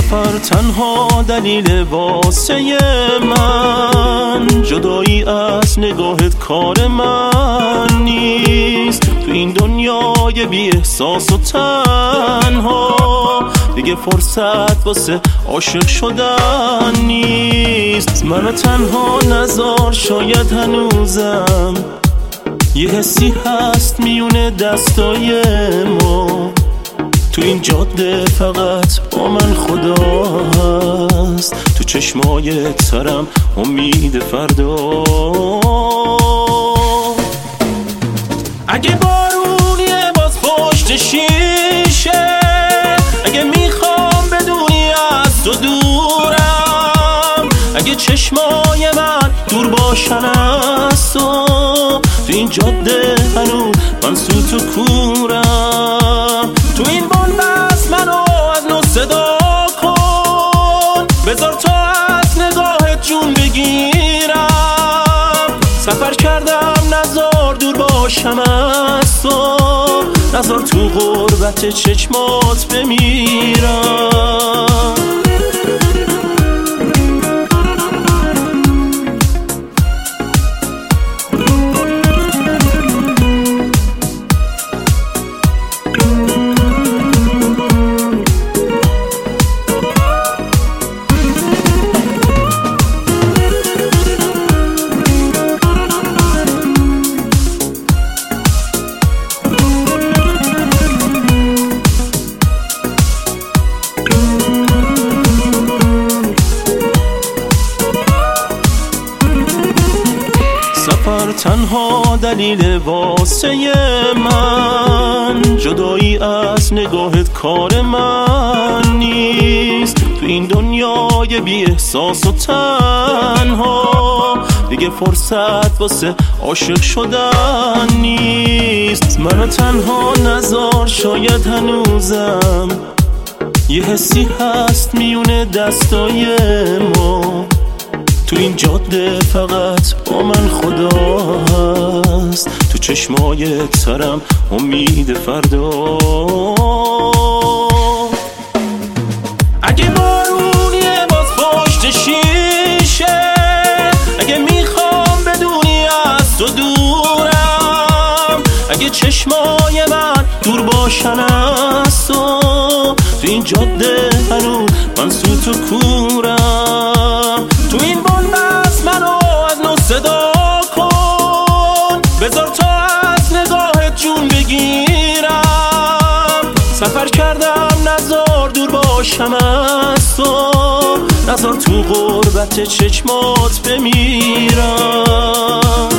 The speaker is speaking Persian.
سفر تنها دلیل واسه من، جدایی از نگاهت کار من نیست. تو این دنیای بی احساس و تنها دیگه فرصت واسه عاشق شدن نیست. منو تنها نذار، شاید هنوزم یه حسی هست میونه دستای ما. تو این جاده فقط با من خدا هست، تو چشمای ترم امید فردا. اگه بارونیه باز پشت شیشه، اگه میخوام بدونی از تو دورم، اگه چشمای من دور باشن از تو، تو این جاده هنوز من سوت و کورم. تو این بنبست منو از نو صدا کن، بذار تا از نگاهت جون بگیرم. سفر کردم نذار دور باشم از تو، نذار تو غربت چشمات بمیرم. سفر تنها دلیل واسه من، جدایی از نگاهت کار من نیست. تو این دنیای بی احساس و تنها دیگه فرصت واسه عاشق شدن نیست. منو تنها نذار، شاید هنوزم یه حسی هست میونه دستای ما. تو این جاده فقط با من خدا هست، تو چشمای ترم امید فردا. اگه بارونیه باز پشت شیشه، اگه میخوام بدونی از تو دورم، اگه چشمای من دور باشن از تو، تو این جاده هنوز من سوت و کورم. تو این بنبست منو از نو صدا کن، بذار تا از نگاهت جون بگیرم. سفر کردم نذار دور باشم از تو، نذار تو غربت چشمات بمیرم.